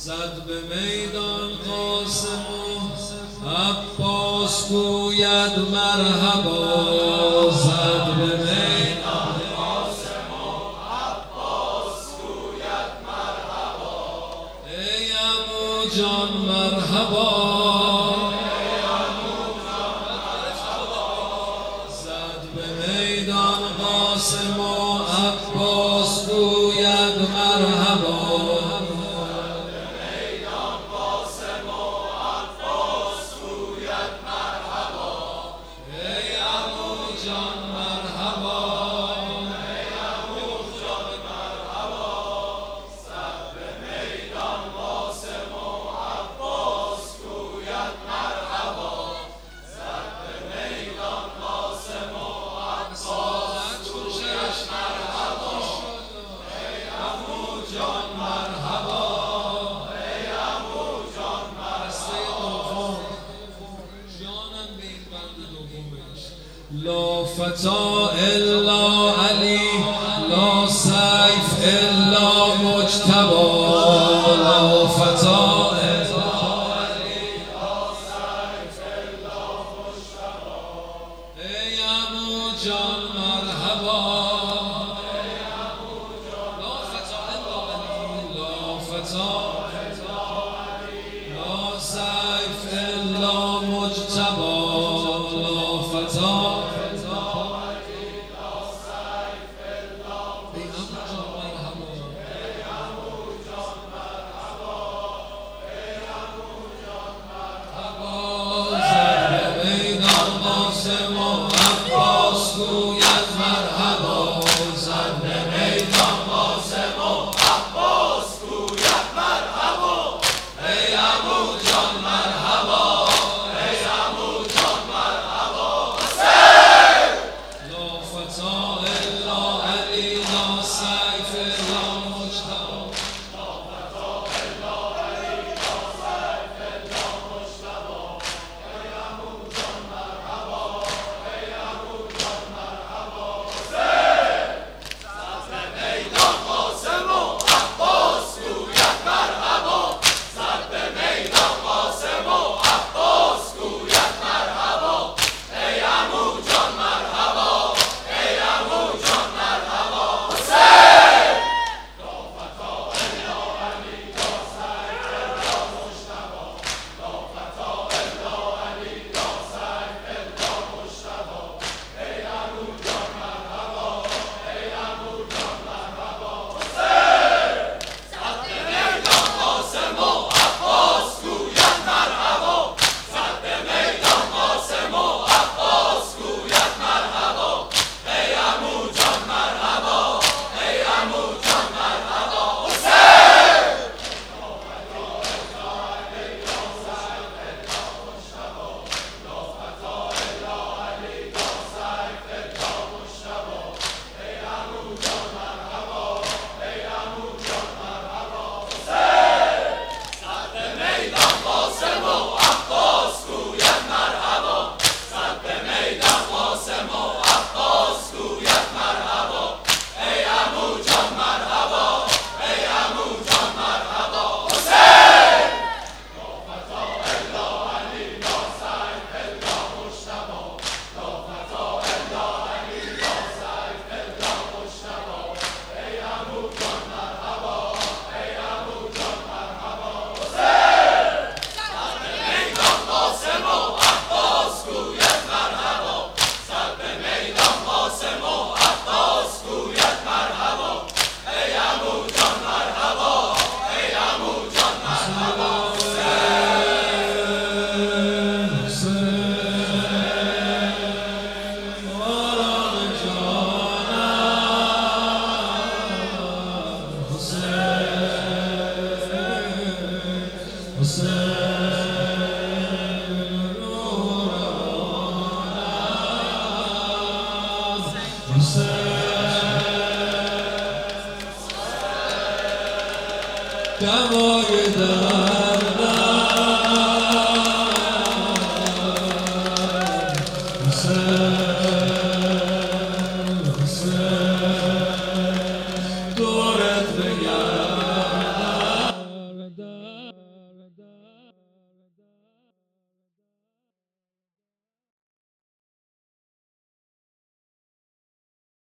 زد به میدان قاسم و عباس گوید مرحبا. زد به میدان قاسم و عباس گوید مرحبا. ای عمو جان مرحبا. زد به میدان قاسم و عباس گوید مرحبا. لا فتى إلا علي لا سيف إلا مجتبى. لا فتى إلا علي لا سيف إلا مجتبى. ای عمو جان مرحبا. ای عمو جان لا فتى إلا علي لا فتى إلا علي لا سيف إلا مجتبى. لا فتى دمای